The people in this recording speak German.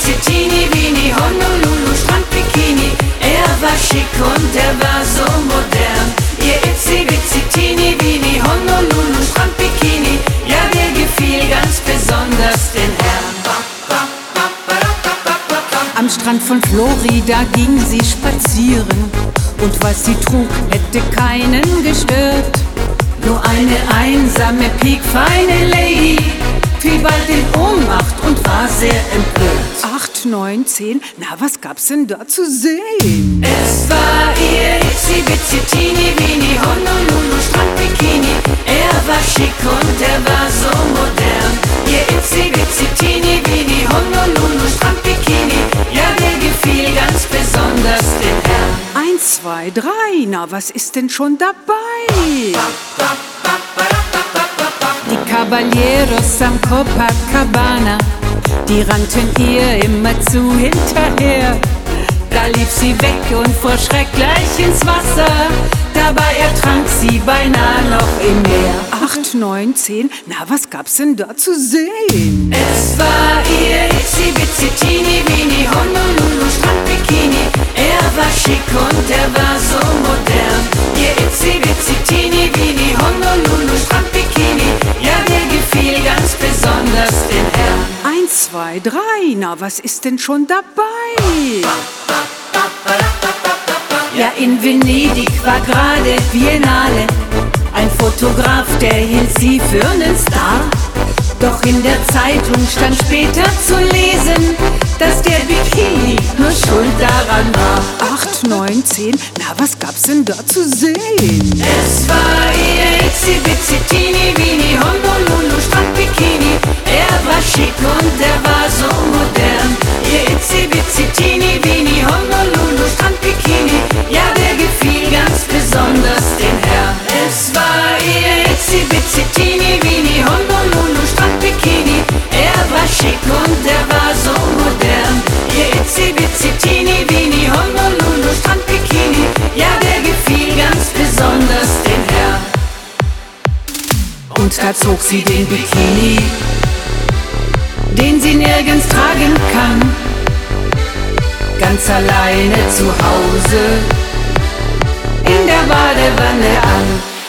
Bizzi, Vini, Honolulu, Strandbikini. Er war schick und er war so modern. Ihr Itzi, Bizzi, Vini, Honolulu, Strandbikini. Ja, der gefiel ganz besonders den Herrn. Am Strand von Florida ging sie spazieren, und was sie trug, hätte keinen gestört. Nur eine einsame, piekfeine Lady fiel bald in Ohnmacht und war sehr empört. 8, 9, 10, na was gab's denn da zu sehen? Es war ihr Itzi, Bizzi, Vini, Honolulu, Strandbikini. Er war schick und er war so modern. Ihr Itzi, Bizzi, Vini, Honolulu, Strandbikini. Ja, der gefiel ganz besonders den Herrn. 1, 2, 3, na was ist denn schon dabei? Die Caballeros am Copacabana, die rannten ihr immerzu hinterher. Da lief sie weg und vor Schreck gleich ins Wasser. Dabei ertrank sie beinahe noch im Meer. 8, 9, 10, na was gab's denn da zu sehen? Es war ihr Itzi, Bizzi, Vini, Honolulu, Strandbikini. Er war schick und er war so modern. Ihr Itzi, Bizzi, Vini, Honolulu, Strandbikini. Ja, der gefiel ganz besonders den Herrn. 1, 2, 3, na was ist denn schon dabei? Ja, in Venedig war gerade Biennale. Ein Fotograf, der hielt sie für einen Star. Doch in der Zeitung stand später zu lesen, dass der Bikini nur schuld daran war. 8, 9, 10, na was gab's denn da zu sehen? Es war ihr Itzi, Bizzi, Vini, Honolulu, Strandbikini. Er war schick und er war so modern. Ihr Itzi, Bizzi, Vini, Honolulu, Strandbikini. Ja, der gefiel ganz besonders den Herrn. Es war ihr Itzi, Bizzi, Vini, Honolulu, Strandbikini. Er war schick und er war so modern. Ihr Itzi, Bizzi, Vini, Honolulu, Strandbikini. Ja, der gefiel ganz besonders den Herrn. Und da zog sie den Bikini, den sie nirgends tragen kann, ganz alleine zu Hause in der Badewanne an.